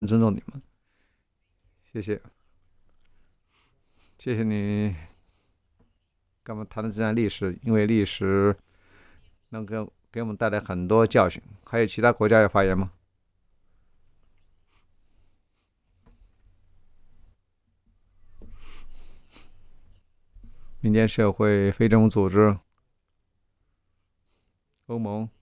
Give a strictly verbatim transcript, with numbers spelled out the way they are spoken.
尊重你们。谢谢，谢谢你跟我们谈的这段历史，因为历史能给给我们带来很多教训。还有其他国家要发言吗？民间社会、非政府组织、欧盟。